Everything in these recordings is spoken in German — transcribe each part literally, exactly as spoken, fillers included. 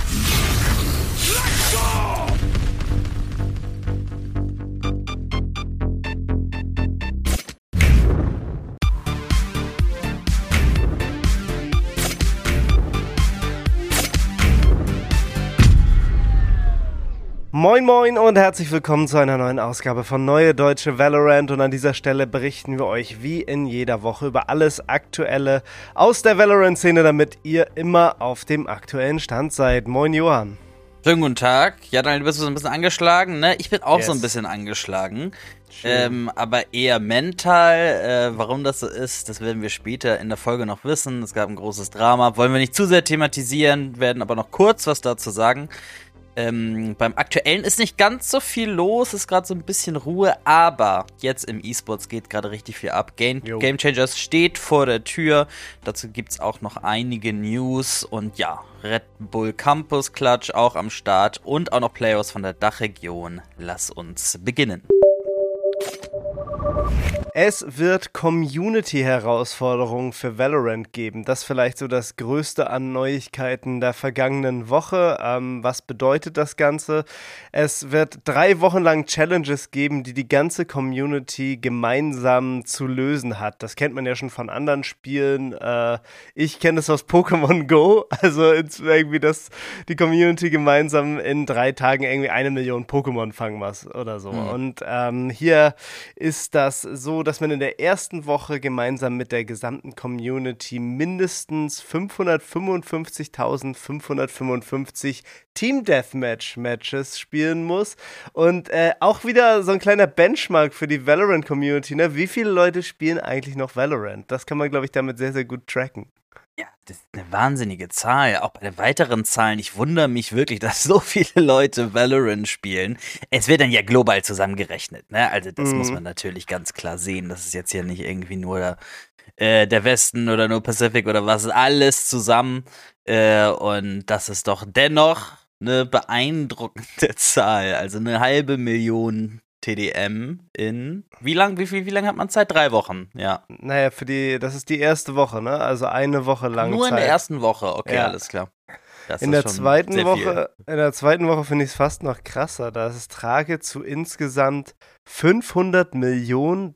Moin moin und herzlich willkommen zu einer neuen Ausgabe von Neue Deutsche Valorant, und an dieser Stelle berichten wir euch wie in jeder Woche über alles Aktuelle aus der Valorant-Szene, damit ihr immer auf dem aktuellen Stand seid. Moin Johann. Schönen guten Tag. Ja, Daniel, du bist so ein bisschen angeschlagen, ne? Ich bin auch yes. so ein bisschen angeschlagen, ähm, aber eher mental. Äh, warum das so ist, das werden wir später in der Folge noch wissen. Es gab ein großes Drama, wollen wir nicht zu sehr thematisieren, werden aber noch kurz was dazu sagen. Ähm, beim Aktuellen ist nicht ganz so viel los, ist gerade so ein bisschen Ruhe, aber jetzt im E-Sports geht gerade richtig viel ab. Game, Game Changers steht vor der Tür, dazu gibt's auch noch einige News und ja, Red Bull Campus Clutch auch am Start und auch noch Playoffs von der Dachregion. Lass uns beginnen. Es wird Community-Herausforderungen für Valorant geben. Das ist vielleicht so das Größte an Neuigkeiten der vergangenen Woche. Ähm, was bedeutet das Ganze? Es wird drei Wochen lang Challenges geben, die die ganze Community gemeinsam zu lösen hat. Das kennt man ja schon von anderen Spielen. Äh, ich kenne es aus Pokémon Go. Also irgendwie, dass die Community gemeinsam in drei Tagen irgendwie eine Million Pokémon fangen muss oder so. Mhm. Und ähm, hier ist das so, dass man in der ersten Woche gemeinsam mit der gesamten Community mindestens fünfhundertfünfundfünfzigtausendfünfhundertfünfundfünfzig Team-Deathmatch-Matches spielen muss. Und äh, auch wieder so ein kleiner Benchmark für die Valorant-Community, ne? Wie viele Leute spielen eigentlich noch Valorant? Das kann man, glaube ich, damit sehr, sehr gut tracken. Ja, das ist eine wahnsinnige Zahl. Auch bei den weiteren Zahlen. Ich wundere mich wirklich, dass so viele Leute Valorant spielen. Es wird dann ja global zusammengerechnet, ne? Also das mm. muss man natürlich ganz klar sehen. Das ist jetzt ja nicht irgendwie nur der, äh, der Westen oder nur Pacific oder was. Alles zusammen. Äh, und das ist doch dennoch eine beeindruckende Zahl. Also eine halbe Million T D M in, wie lang, wie viel, wie lange hat man Zeit? Drei Wochen, ja. Naja, für die, das ist die erste Woche, ne? Also eine Woche lang Nur Zeit. in der ersten Woche, okay, ja. Alles klar. Das in, ist der schon zweiten sehr Woche, viel. in der zweiten Woche finde ich es fast noch krasser. Da ist es trage zu insgesamt fünfhundert Millionen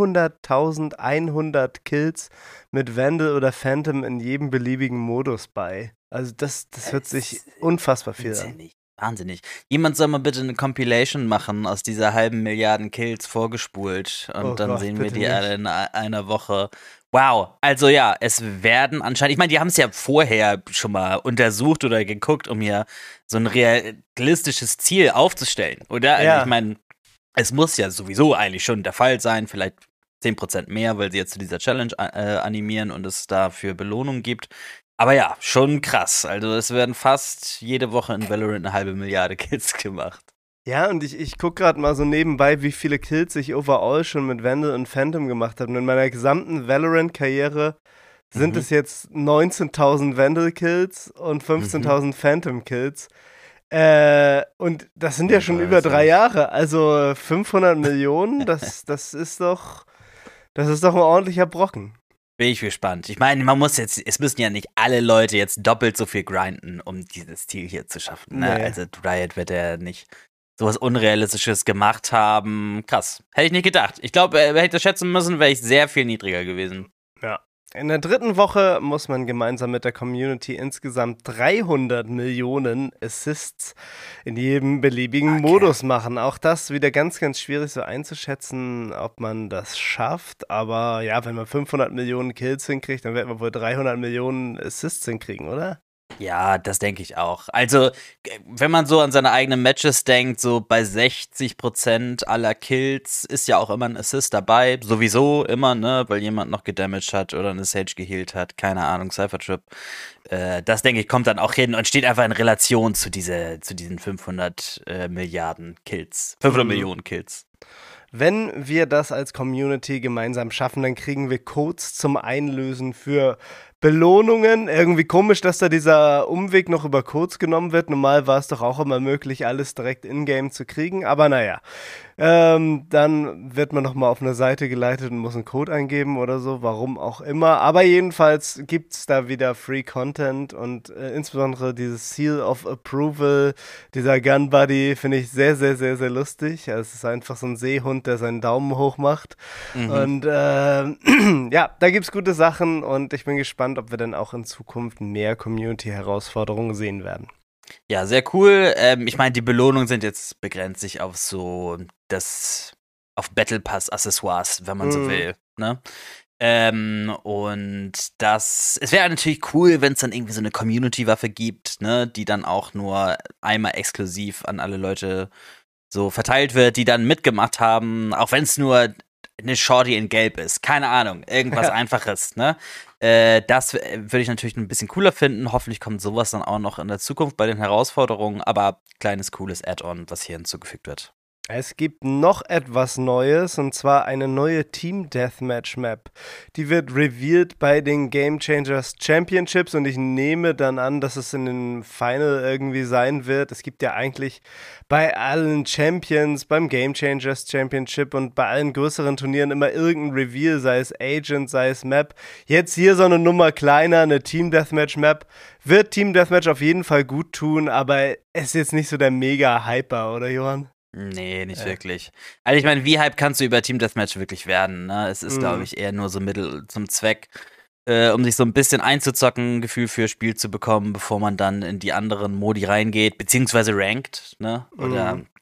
dreihunderttausendeinhundert Kills mit Vandal oder Phantom in jedem beliebigen Modus bei. Also das, das hört sich unfassbar viel an. Wahnsinnig. Jemand soll mal bitte eine Compilation machen aus dieser halben Milliarden Kills vorgespult und oh dann Gott, sehen wir die nicht. alle in einer Woche. Wow, also ja, es werden anscheinend, ich meine, die haben es ja vorher schon mal untersucht oder geguckt, um hier so ein realistisches Ziel aufzustellen, oder? Ja. Also ich meine, es muss ja sowieso eigentlich schon der Fall sein, vielleicht zehn Prozent mehr, weil sie jetzt zu dieser Challenge äh, animieren und es dafür Belohnung gibt. Aber ja, schon krass. Also es werden fast jede Woche in Valorant eine halbe Milliarde Kills gemacht. Ja, und ich, ich gucke gerade mal so nebenbei, wie viele Kills ich overall schon mit Vandal und Phantom gemacht habe. Und in meiner gesamten Valorant-Karriere sind mhm. es jetzt neunzehntausend Vandal-Kills und fünfzehntausend mhm. Phantom-Kills. Äh, und das sind ja schon über drei Jahre. Also fünfhundert Millionen, das, das ist doch, das ist doch ein ordentlicher Brocken. Bin ich gespannt. Ich meine, man muss jetzt, es müssen ja nicht alle Leute jetzt doppelt so viel grinden, um dieses Ziel hier zu schaffen. Ne? Nee. Also Riot wird ja nicht sowas Unrealistisches gemacht haben. Krass. Hätte ich nicht gedacht. Ich glaube, hätte ich das schätzen müssen, wäre ich sehr viel niedriger gewesen. Ja. In der dritten Woche muss man gemeinsam mit der Community insgesamt dreihundert Millionen Assists in jedem beliebigen okay. Modus machen. Auch das wieder ganz, ganz schwierig so einzuschätzen, ob man das schafft. Aber ja, wenn man fünfhundert Millionen Kills hinkriegt, dann wird man wohl dreihundert Millionen Assists hinkriegen, oder? Ja, das denke ich auch. Also, wenn man so an seine eigenen Matches denkt, so bei sechzig Prozent aller Kills ist ja auch immer ein Assist dabei. Sowieso immer, ne, weil jemand noch gedamaged hat oder eine Sage geheilt hat. Keine Ahnung, Cyphertrip. Äh, das, denke ich, kommt dann auch hin und steht einfach in Relation zu, diese, zu diesen fünfhundert äh, Milliarden Kills. fünfhundert mhm. Millionen Kills. Wenn wir das als Community gemeinsam schaffen, dann kriegen wir Codes zum Einlösen für Belohnungen. Irgendwie komisch, dass da dieser Umweg noch über Codes genommen wird. Normal war es doch auch immer möglich, alles direkt in-game zu kriegen. Aber naja, ähm, dann wird man nochmal auf eine Seite geleitet und muss einen Code eingeben oder so, warum auch immer. Aber jedenfalls gibt es da wieder Free Content und äh, insbesondere dieses Seal of Approval, dieser Gun Buddy, finde ich sehr, sehr, sehr, sehr lustig. Also es ist einfach so ein Seehund, der seinen Daumen hoch macht. Mhm. Und äh, ja, da gibt es gute Sachen und ich bin gespannt, ob wir dann auch in Zukunft mehr Community-Herausforderungen sehen werden. Ja, sehr cool. Ähm, ich meine, die Belohnungen sind jetzt begrenzt sich auf so das, auf Battle Pass Accessoires, wenn man mm. so will, ne? Ähm, und das, es wäre natürlich cool, wenn es dann irgendwie so eine Community-Waffe gibt, ne, die dann auch nur einmal exklusiv an alle Leute so verteilt wird, die dann mitgemacht haben, auch wenn es nur eine Shorty in Gelb ist. Keine Ahnung, irgendwas ja. Einfaches, ne? Äh, das würde ich natürlich ein bisschen cooler finden. Hoffentlich kommt sowas dann auch noch in der Zukunft bei den Herausforderungen, aber kleines, cooles Add-on, was hier hinzugefügt wird. Es gibt noch etwas Neues, und zwar eine neue Team Deathmatch Map. Die wird revealed bei den Game Changers Championships und ich nehme dann an, dass es in den Final irgendwie sein wird. Es gibt ja eigentlich bei allen Champions, beim Game Changers Championship und bei allen größeren Turnieren immer irgendein Reveal, sei es Agent, sei es Map. Jetzt hier so eine Nummer kleiner, eine Team Deathmatch Map. Wird Team Deathmatch auf jeden Fall gut tun, aber es ist jetzt nicht so der Mega-Hyper, oder Johann? Nee, nicht äh. wirklich. Also ich meine, wie hype kannst du über Team Deathmatch wirklich werden? Ne? Es ist, mm. glaube ich, eher nur so Mittel zum Zweck, äh, um sich so ein bisschen einzuzocken, ein Gefühl für Spiel zu bekommen, bevor man dann in die anderen Modi reingeht, beziehungsweise ranked, ne? Oder mm.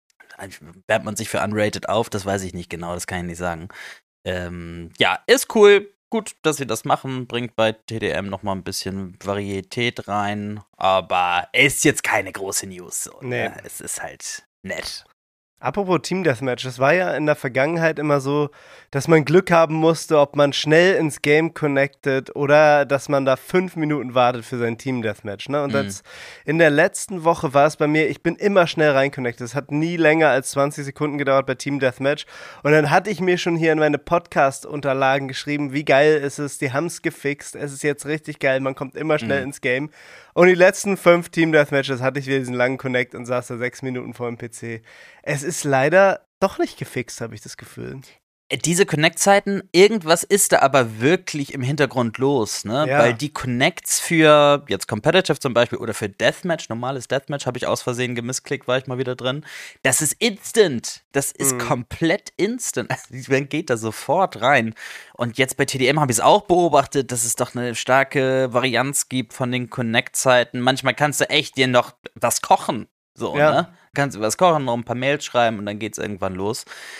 wärmt man sich für unrated auf? Das weiß ich nicht genau, das kann ich nicht sagen. Ähm, ja, ist cool. Gut, dass sie das machen, bringt bei T D M nochmal ein bisschen Varietät rein, aber ist jetzt keine große News. So, nee. Ne? Es ist halt nett. Apropos Team Deathmatch, es war ja in der Vergangenheit immer so, dass man Glück haben musste, ob man schnell ins Game connected oder dass man da fünf Minuten wartet für sein Team Deathmatch. Ne? Und mhm. das, in der letzten Woche war es bei mir, ich bin immer schnell rein connected. Es hat nie länger als zwanzig Sekunden gedauert bei Team Deathmatch. Und dann hatte ich mir schon hier in meine Podcast-Unterlagen geschrieben, wie geil ist es, die haben es gefixt, es ist jetzt richtig geil, man kommt immer schnell mhm. ins Game. Und die letzten fünf Team Deathmatches hatte ich wieder diesen langen Connect und saß da sechs Minuten vor dem P C. Es ist leider doch nicht gefixt, habe ich das Gefühl. Diese Connect-Zeiten, irgendwas ist da aber wirklich im Hintergrund los, ne? Ja. Weil die Connects für jetzt Competitive zum Beispiel oder für Deathmatch, normales Deathmatch, habe ich aus Versehen gemissklickt, war ich mal wieder drin. Das ist instant. Das ist mhm. komplett instant. Man geht da sofort rein. Und jetzt bei T D M habe ich es auch beobachtet, dass es doch eine starke Varianz gibt von den Connect-Zeiten. Manchmal kannst du echt dir noch was kochen. So, ja. ne? Kannst du was kochen, noch ein paar Mails schreiben und dann geht's irgendwann los.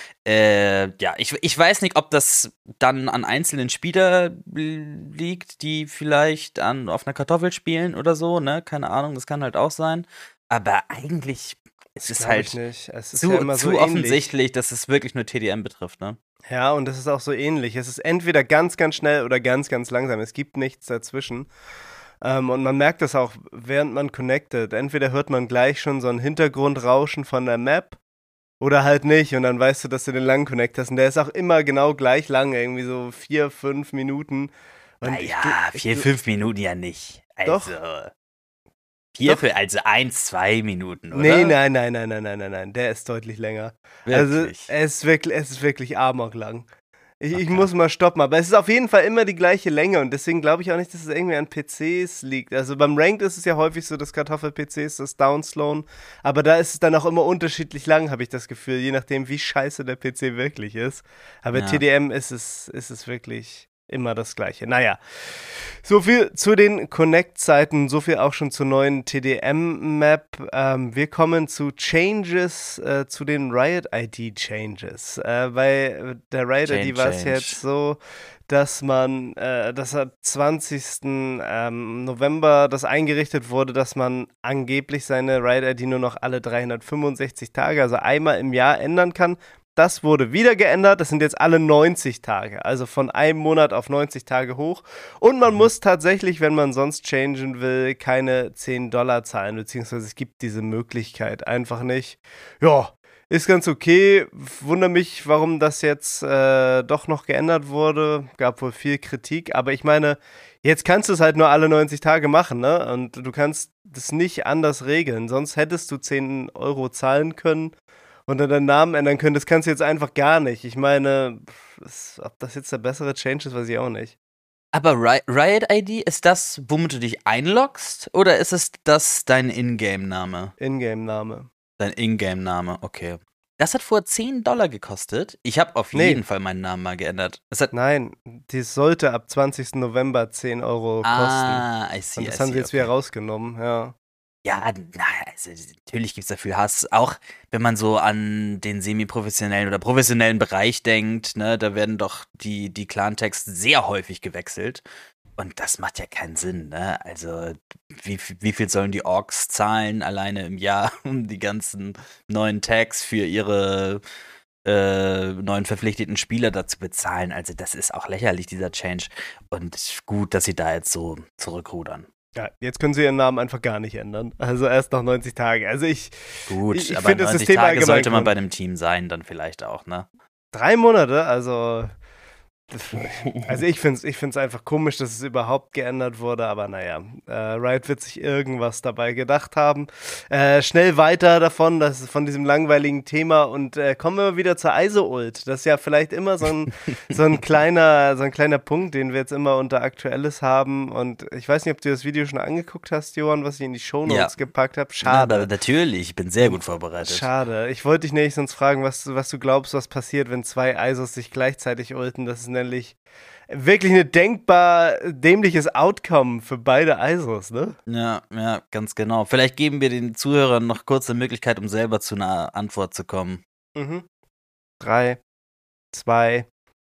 Äh, ja, ich, ich weiß nicht, ob das dann an einzelnen Spieler liegt, die vielleicht an, auf einer Kartoffel spielen oder so, ne? Keine Ahnung, das kann halt auch sein. Aber eigentlich ist es halt es ist zu, ja immer zu so offensichtlich, dass es wirklich nur T D M betrifft, ne? Ja, und das ist auch so ähnlich. Es ist entweder ganz, ganz schnell oder ganz, ganz langsam. Es gibt nichts dazwischen. Ähm, und man merkt das auch, während man connectet. Entweder hört man gleich schon so ein Hintergrundrauschen von der Map oder halt nicht. Und dann weißt du, dass du den langen Connect hast. Und der ist auch immer genau gleich lang, irgendwie so vier, fünf Minuten. Und naja, ich, vier, ich, fünf Minuten ja nicht. Also doch. Vier, für, also eins, zwei Minuten, oder? Nee, nein, nein, nein, nein, nein, nein, nein. Der ist deutlich länger. Wirklich? Also, es ist wirklich, es ist wirklich amoklang. Ich, okay. ich muss mal stoppen, aber es ist auf jeden Fall immer die gleiche Länge und deswegen glaube ich auch nicht, dass es irgendwie an P Cs liegt. Also beim Ranked ist es ja häufig so, dass Kartoffel-P Cs das downslowen, aber da ist es dann auch immer unterschiedlich lang, habe ich das Gefühl, je nachdem, wie scheiße der P C wirklich ist. Aber ja. T D M ist es, ist es wirklich immer das Gleiche. Naja, so viel zu den Connect-Zeiten, so viel auch schon zur neuen T D M-Map. Ähm, wir kommen zu Changes, äh, zu den Riot-I D-Changes. Äh, bei der Riot-I D war es jetzt so, dass man, äh, dass am zwanzigsten Ähm, November das eingerichtet wurde, dass man angeblich seine Riot-I D nur noch alle dreihundertfünfundsechzig Tage, also einmal im Jahr ändern kann. Das wurde wieder geändert, das sind jetzt alle neunzig Tage, also von einem Monat auf neunzig Tage hoch. Und man mhm. muss tatsächlich, wenn man sonst changen will, keine zehn Dollar zahlen, beziehungsweise es gibt diese Möglichkeit einfach nicht. Ja, ist ganz okay. Wundere mich, warum das jetzt äh, doch noch geändert wurde. Gab wohl viel Kritik, aber ich meine, Jetzt kannst du es halt nur alle neunzig Tage machen, ne? Und du kannst das nicht anders regeln. Sonst hättest du zehn Euro zahlen können und dann deinen Namen ändern können. Das kannst du jetzt einfach gar nicht. Ich meine, pff, ob das jetzt der bessere Change ist, weiß ich auch nicht. Aber Ri- Riot I D, ist das, womit du dich einloggst? Oder ist es das dein Ingame-Name? Ingame-Name. Dein Ingame-Name, okay. Das hat vorher zehn Dollar gekostet. Ich habe auf Nee. jeden Fall meinen Namen mal geändert. Es hat Nein, das sollte ab zwanzigsten November zehn Euro kosten. ah, I see, Und das I haben see, sie jetzt okay. wieder rausgenommen, ja. Ja, na, also natürlich gibt es dafür Hass. Auch wenn man so an den semi-professionellen oder professionellen Bereich denkt, ne, da werden doch die, die Clan-Tags sehr häufig gewechselt. Und das macht ja keinen Sinn, ne? Also, wie, wie viel sollen die Orks zahlen alleine im Jahr, um die ganzen neuen Tags für ihre äh, neuen verpflichteten Spieler dazu bezahlen? Also, das ist auch lächerlich, dieser Change. Und gut, dass sie da jetzt so zurückrudern. Ja, jetzt können sie ihren Namen einfach gar nicht ändern. Also erst nach neunzig Tagen. Also ich, Gut, ich, ich aber finde das neunzig System Tage allgemein sollte man cool. bei einem Team sein, dann vielleicht auch, ne? Drei Monate, also also ich finde es ich find's einfach komisch, dass es überhaupt geändert wurde, aber naja, äh, Riot wird sich irgendwas dabei gedacht haben. Äh, schnell weiter davon, das ist von diesem langweiligen Thema und äh, kommen wir wieder zur I S O-Ult. Das ist ja vielleicht immer so ein, so ein kleiner, so ein kleiner Punkt, den wir jetzt immer unter Aktuelles haben und ich weiß nicht, ob du das Video schon angeguckt hast, Johann, was ich in die Shownotes Ja. gepackt habe. Ja, Schade. aber natürlich, ich bin sehr gut vorbereitet. Schade. Ich wollte dich nämlich sonst fragen, was, du- was du glaubst, was passiert, wenn zwei I S Os sich gleichzeitig ulten. Das ist nämlich wirklich ein denkbar dämliches Outcome für beide I S Os, ne? Ja, ja, ganz genau. Vielleicht geben wir den Zuhörern noch kurz eine Möglichkeit, um selber zu einer Antwort zu kommen. Mhm. Drei, zwei,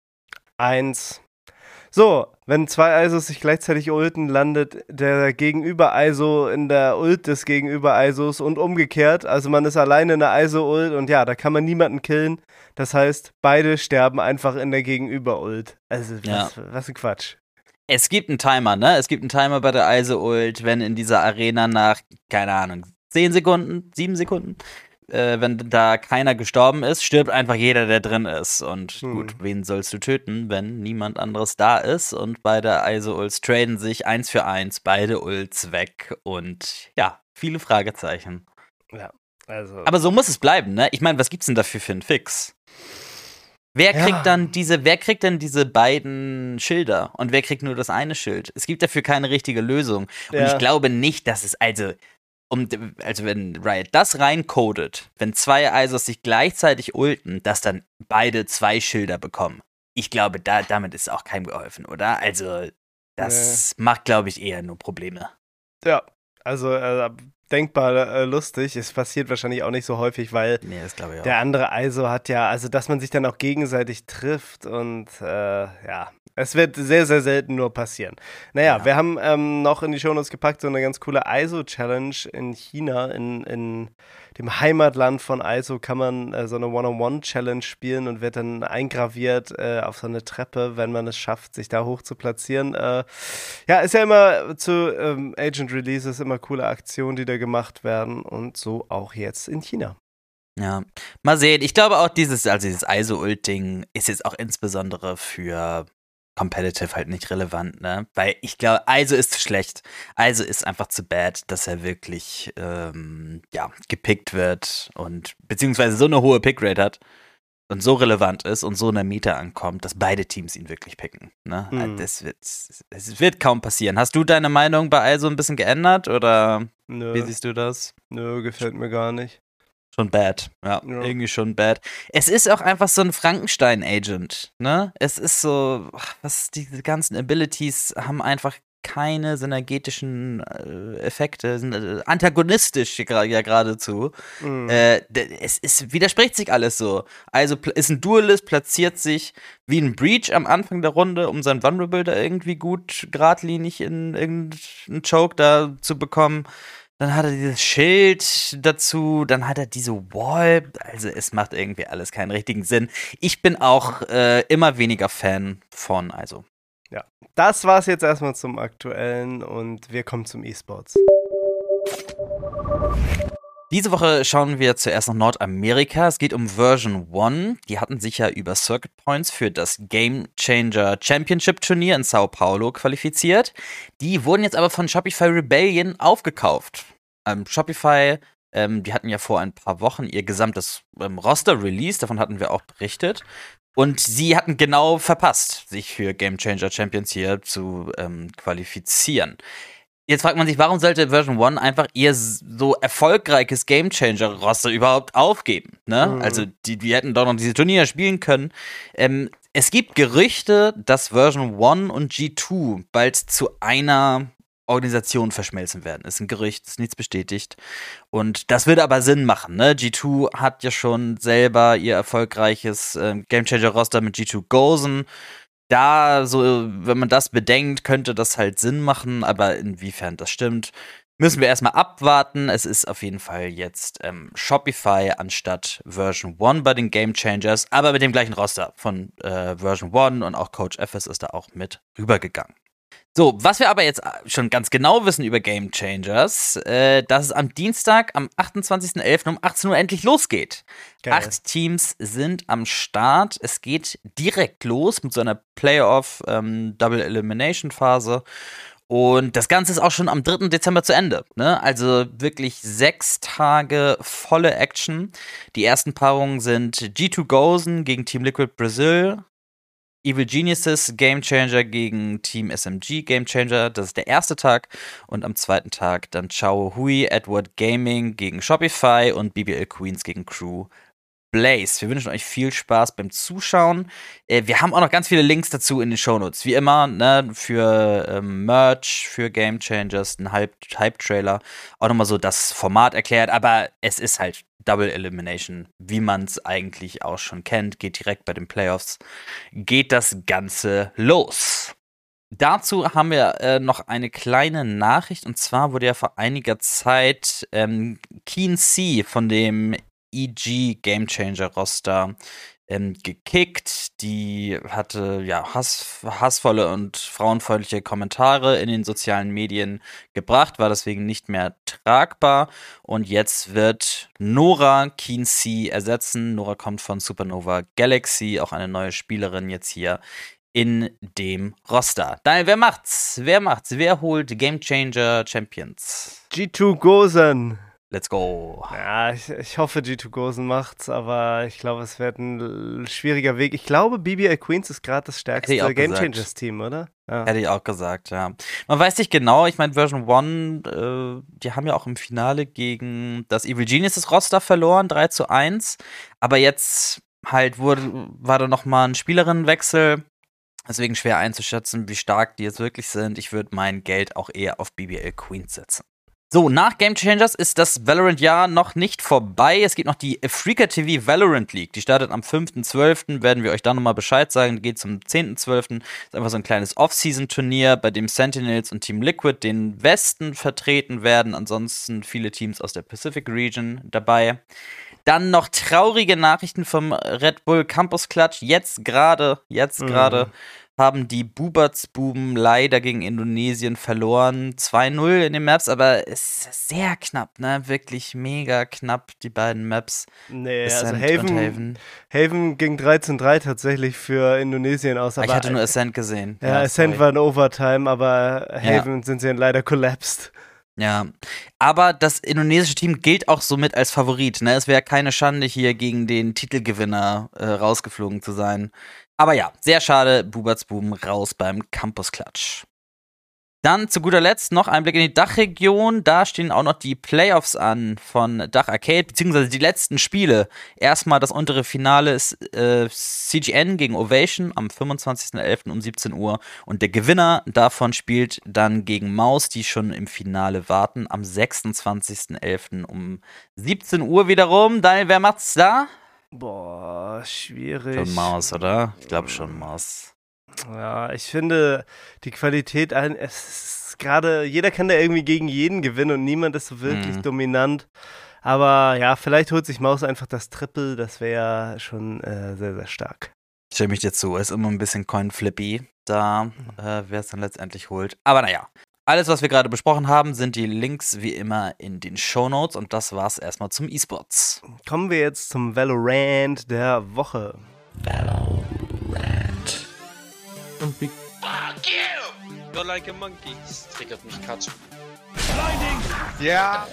eins. So, wenn zwei I S Os sich gleichzeitig ulten, landet der Gegenüber-I S O in der Ult des Gegenüber-I S Os und umgekehrt. Also man ist alleine in der I S O-Ult und ja, da kann man niemanden killen. Das heißt, beide sterben einfach in der Gegenüber-Ult. Also Ja. was, was ein Quatsch. Es gibt einen Timer, ne? Es gibt einen Timer bei der I S O-Ult, wenn in dieser Arena nach, keine Ahnung, zehn Sekunden, sieben Sekunden, äh, wenn da keiner gestorben ist, stirbt einfach jeder, der drin ist. Und Hm. gut, wen sollst du töten, wenn niemand anderes da ist? Und beide I S O-Ults traden sich eins für eins, beide Ults weg. Und ja, viele Fragezeichen. Also, Aber so muss es bleiben, ne? Ich meine, was gibt's denn dafür für einen Fix? Wer kriegt Ja. dann diese, wer kriegt denn diese beiden Schilder und wer kriegt nur das eine Schild? Es gibt dafür keine richtige Lösung. Und Ja. ich glaube nicht, dass es, also, um, also wenn Riot das reincodet, wenn zwei I S Os sich gleichzeitig ulten, dass dann beide zwei Schilder bekommen. Ich glaube, da, damit ist auch keinem geholfen, oder? Also, das macht, glaube ich, eher nur Probleme. ja, also äh, denkbar äh, lustig. Es passiert wahrscheinlich auch nicht so häufig, weil Nee, das glaube ich auch. der andere I S O hat ja, also dass man sich dann auch gegenseitig trifft und äh, ja, es wird sehr, sehr selten nur passieren. Naja, Ja. wir haben ähm, noch in die Shownotes gepackt so eine ganz coole I S O-Challenge in China, in, in dem Heimatland von I S O kann man äh, so eine One-on-One-Challenge spielen und wird dann eingraviert äh, auf so eine Treppe, wenn man es schafft, sich da hoch zu platzieren. Äh, ja, ist ja immer zu ähm, Agent Releases immer coole Aktionen, die da gemacht werden und so auch jetzt in China. Ja, mal sehen. Ich glaube auch dieses, also dieses I S O-Ult-Ding ist jetzt auch insbesondere für Competitive halt nicht relevant, ne? Weil ich glaube, I S O ist zu schlecht. I S O ist einfach zu bad, dass er wirklich, ähm, ja, gepickt wird und beziehungsweise so eine hohe Pickrate hat und so relevant ist und so in der Meta ankommt, dass beide Teams ihn wirklich picken, ne? Mhm. Also das wird, es wird kaum passieren. Hast du deine Meinung bei I S O ein bisschen geändert oder Nö, wie siehst du das? nö, gefällt mir gar nicht. Schon bad, ja, Ja. irgendwie schon bad. Es ist auch einfach so ein Frankenstein-Agent, ne? Es ist so, ach, was, diese ganzen Abilities haben einfach keine synergetischen äh, Effekte, sind äh, antagonistisch gra- ja geradezu. Mhm. Äh, d- es ist, widerspricht sich alles so. Also pl- ist ein Duelist, platziert sich wie ein Breach am Anfang der Runde, um sein Vulnerable da irgendwie gut geradlinig in irgendeinen Choke da zu bekommen. Dann hat er dieses Schild dazu, dann hat er diese Wall. Also es macht irgendwie alles keinen richtigen Sinn. Ich bin auch äh, immer weniger Fan von, also. Das war's jetzt erstmal zum Aktuellen und wir kommen zum E-Sports. Diese Woche schauen wir zuerst nach Nordamerika. Es geht um Version eins. Die hatten sich ja über Circuit Points für das Game Changer Championship Turnier in Sao Paulo qualifiziert. Die wurden jetzt aber von Shopify Rebellion aufgekauft. Ähm, Shopify, ähm, die hatten ja vor ein paar Wochen ihr gesamtes ähm, Roster released. Davon hatten wir auch berichtet. Und sie hatten genau verpasst, sich für Game Changer Champions hier zu ähm, qualifizieren. Jetzt fragt man sich, warum sollte Version eins einfach ihr so erfolgreiches Gamechanger-Roster überhaupt aufgeben? Ne? Mhm. Also, die, die hätten doch noch diese Turniere spielen können. Ähm, es gibt Gerüchte, dass Version eins und G zwei bald zu einer Organisation verschmelzen werden. Ist ein Gerücht, ist nichts bestätigt. Und das würde aber Sinn machen, ne? G zwei hat ja schon selber ihr erfolgreiches äh, Gamechanger-Roster mit G zwei Gozen. Da, so, wenn man das bedenkt, könnte das halt Sinn machen, aber inwiefern das stimmt, müssen wir erstmal abwarten. Es ist auf jeden Fall jetzt ähm, Shopify anstatt Version eins bei den Game Changers, aber mit dem gleichen Roster von äh, Version eins und auch Coach F S ist da auch mit rübergegangen. So, was wir aber jetzt schon ganz genau wissen über Game Changers, äh, dass es am Dienstag, am achtundzwanzigsten elften um achtzehn Uhr endlich losgeht. Geil. Acht Teams sind am Start. Es geht direkt los mit so einer Playoff-Double-Elimination-Phase. Und das Ganze ist auch schon am dritten Dezember zu Ende. Ne? Also wirklich sechs Tage volle Action. Die ersten Paarungen sind G zwei Gozen gegen Team Liquid Brazil. Evil Geniuses Game Changer gegen Team S M G Game Changer, das ist der erste Tag. Und am zweiten Tag dann Chao Hui Edward Gaming gegen Shopify und B B L Queens gegen Crew Blaze. Wir wünschen euch viel Spaß beim Zuschauen. Äh, wir haben auch noch ganz viele Links dazu in den Shownotes. Wie immer, ne, für ähm, Merch, für Game Changers, ein Hype-Trailer. Auch nochmal so das Format erklärt, aber es ist halt Double Elimination, wie man es eigentlich auch schon kennt. Geht direkt bei den Playoffs. Geht das Ganze los. Dazu haben wir äh, noch eine kleine Nachricht. Und zwar wurde ja vor einiger Zeit ähm, Keen C von dem E G Game Changer Roster ähm, gekickt. Die hatte ja hass, hassvolle und frauenfeindliche Kommentare in den sozialen Medien gebracht, war deswegen nicht mehr tragbar. Und jetzt wird Nora Keen C ersetzen. Nora kommt von Supernova Galaxy, auch eine neue Spielerin jetzt hier in dem Roster. Daniel, wer macht's? Wer macht's? Wer holt Game Changer Champions? G zwei Gozen. Let's go. Ja, ich, ich hoffe, G zwei Gozen macht's, aber ich glaube, es wird ein schwieriger Weg. Ich glaube, B B L Queens ist gerade das stärkste Game Changers Team, oder? Ja. Hätte ich auch gesagt, ja. Man weiß nicht genau, ich meine, Version eins, äh, die haben ja auch im Finale gegen das Evil Geniuses Roster verloren, drei zu eins. Aber jetzt halt wurde, war da nochmal ein Spielerinnenwechsel. Deswegen schwer einzuschätzen, wie stark die jetzt wirklich sind. Ich würde mein Geld auch eher auf B B L Queens setzen. So, nach Game Changers ist das Valorant-Jahr noch nicht vorbei. Es gibt noch die Afrika T V Valorant League. Die startet am fünften zwölften Werden wir euch da nochmal Bescheid sagen. Die geht zum zehnten zwölften Ist einfach so ein kleines Off-Season-Turnier, bei dem Sentinels und Team Liquid den Westen vertreten werden. Ansonsten viele Teams aus der Pacific Region dabei. Dann noch traurige Nachrichten vom Red Bull Campus Clutch. Jetzt gerade, jetzt gerade mhm. haben die Buberts-Buben leider gegen Indonesien verloren. zwei null in den Maps, aber es ist sehr knapp, ne? Wirklich mega knapp, die beiden Maps. Nee, Ascent also Haven, Haven. Haven ging dreizehn drei tatsächlich für Indonesien aus. Aber ich hatte nur Ascent gesehen. Ja, ja Ascent war in Overtime, aber Haven ja. sind sie dann leider collapsed. Ja, aber das indonesische Team gilt auch somit als Favorit. Ne? Es wäre keine Schande, hier gegen den Titelgewinner äh, rausgeflogen zu sein. Aber ja, sehr schade, Buberts Buben raus beim Campus Clutch. Dann zu guter Letzt noch ein Blick in die Dachregion. Da stehen auch noch die Playoffs an von Dach Arcade, beziehungsweise die letzten Spiele. Erstmal das untere Finale ist äh, C G N gegen Ovation am fünfundzwanzigsten elften um siebzehn Uhr. Und der Gewinner davon spielt dann gegen Maus, die schon im Finale warten, am sechsundzwanzigsten elften um siebzehn Uhr wiederum. Daniel, wer macht's da? Boah, schwierig. Schon Maus, oder? Ich glaube schon Maus. Ja, ich finde, die Qualität, es ist gerade, jeder kann da irgendwie gegen jeden gewinnen und niemand ist so wirklich mhm. dominant. Aber ja, vielleicht holt sich Maus einfach das Triple, das wäre schon äh, sehr, sehr stark. Stimme ich dir zu, ist immer ein bisschen Coin-Flippy da, äh, wer es dann letztendlich holt. Aber naja, alles, was wir gerade besprochen haben, sind die Links wie immer in den Shownotes und das war's erstmal zum E-Sports. Kommen wir jetzt zum Valorant der Woche. Valorant. Und wie Fuck you! You're like a monkey. Das triggert mich gerade schon. Ja.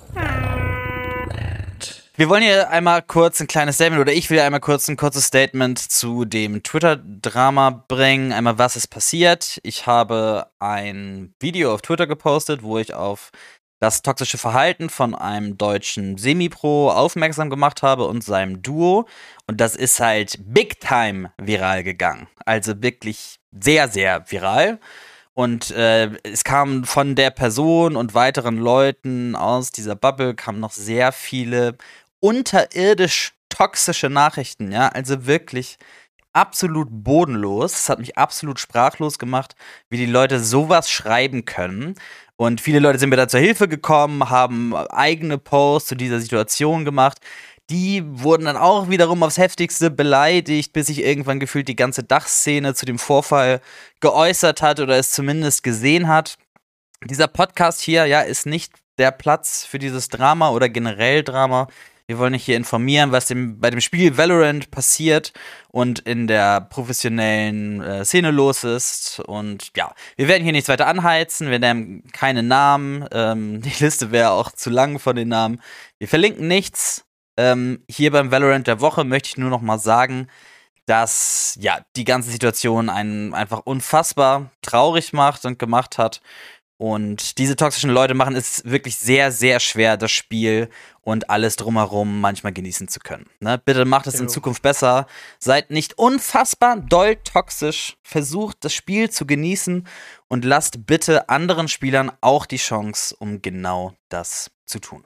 Wir wollen hier einmal kurz ein kleines Statement, oder ich will einmal kurz ein kurzes Statement zu dem Twitter-Drama bringen. Einmal, was ist passiert? Ich habe ein Video auf Twitter gepostet, wo ich auf das toxische Verhalten von einem deutschen Semi-Pro aufmerksam gemacht habe und seinem Duo. Und das ist halt big time viral gegangen. Also wirklich sehr, sehr viral. Und äh, es kamen von der Person und weiteren Leuten aus dieser Bubble kamen noch sehr viele unterirdisch toxische Nachrichten, ja, also wirklich absolut bodenlos. Es hat mich absolut sprachlos gemacht, wie die Leute sowas schreiben können. Und viele Leute sind mir da zur Hilfe gekommen, haben eigene Posts zu dieser Situation gemacht. Die wurden dann auch wiederum aufs Heftigste beleidigt, bis sich irgendwann gefühlt die ganze Dachszene zu dem Vorfall geäußert hat oder es zumindest gesehen hat. Dieser Podcast hier, ja, ist nicht der Platz für dieses Drama oder generell Drama. Wir wollen euch hier informieren, was dem, bei dem Spiel Valorant passiert und in der professionellen äh, Szene los ist. Und ja, wir werden hier nichts weiter anheizen, wir nennen keine Namen. Ähm, die Liste wäre auch zu lang von den Namen. Wir verlinken nichts. Ähm, hier beim Valorant der Woche möchte ich nur noch mal sagen, dass ja die ganze Situation einen einfach unfassbar traurig macht und gemacht hat. Und diese toxischen Leute machen es wirklich sehr, sehr schwer, das Spiel und alles drumherum manchmal genießen zu können. Ne? Bitte macht es in Zukunft besser. Seid nicht unfassbar doll toxisch. Versucht, das Spiel zu genießen und lasst bitte anderen Spielern auch die Chance, um genau das zu tun.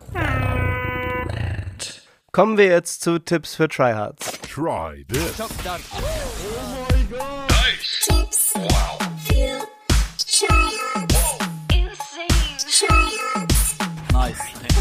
Kommen wir jetzt zu Tipps für Tryhards. Try this. Tips wow. für Tryhards. Nice.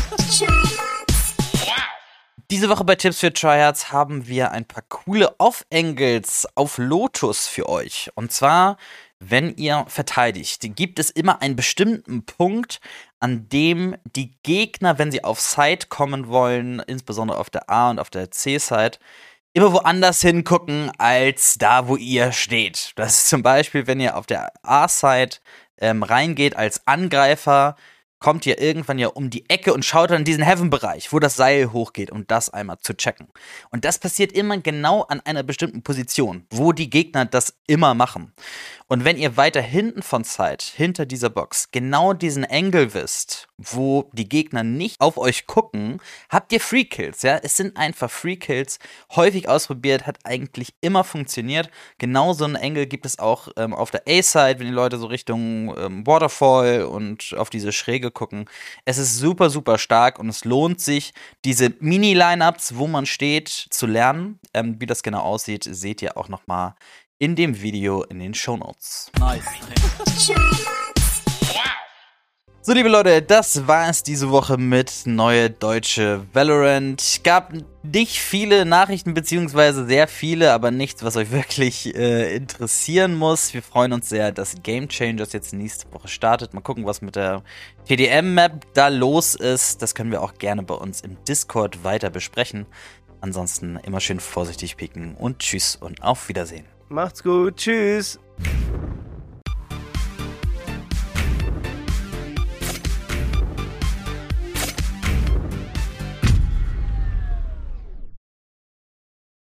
Diese Woche bei Tipps für Tryhards haben wir ein paar coole Off-Angles auf Lotus für euch. Und zwar, wenn ihr verteidigt, gibt es immer einen bestimmten Punkt, an dem die Gegner, wenn sie auf Side kommen wollen, insbesondere auf der A- und auf der C-Side, immer woanders hingucken, als da, wo ihr steht. Das ist zum Beispiel, wenn ihr auf der A-Side ähm, reingeht als Angreifer, kommt ihr irgendwann ja um die Ecke und schaut dann in diesen Heaven-Bereich, wo das Seil hochgeht, um das einmal zu checken. Und das passiert immer genau an einer bestimmten Position, wo die Gegner das immer machen. Und wenn ihr weiter hinten von Side, hinter dieser Box, genau diesen Angle wisst, wo die Gegner nicht auf euch gucken, habt ihr Free Kills, ja? Es sind einfach Free Kills, häufig ausprobiert, hat eigentlich immer funktioniert. Genau so einen Angle gibt es auch ähm, auf der A-Side, wenn die Leute so Richtung ähm, Waterfall und auf diese Schräge gucken. Es ist super, super stark und es lohnt sich, diese Mini-Lineups, wo man steht, zu lernen. Ähm, wie das genau aussieht, seht ihr auch noch mal in dem Video in den Shownotes. Nice. So, liebe Leute, das war es diese Woche mit Neue Deutsche Valorant. Gab nicht viele Nachrichten, beziehungsweise sehr viele, aber nichts, was euch wirklich äh, interessieren muss. Wir freuen uns sehr, dass Game Changers jetzt nächste Woche startet. Mal gucken, was mit der T D M-Map da los ist. Das können wir auch gerne bei uns im Discord weiter besprechen. Ansonsten immer schön vorsichtig picken und tschüss und auf Wiedersehen. Macht's gut. Tschüss.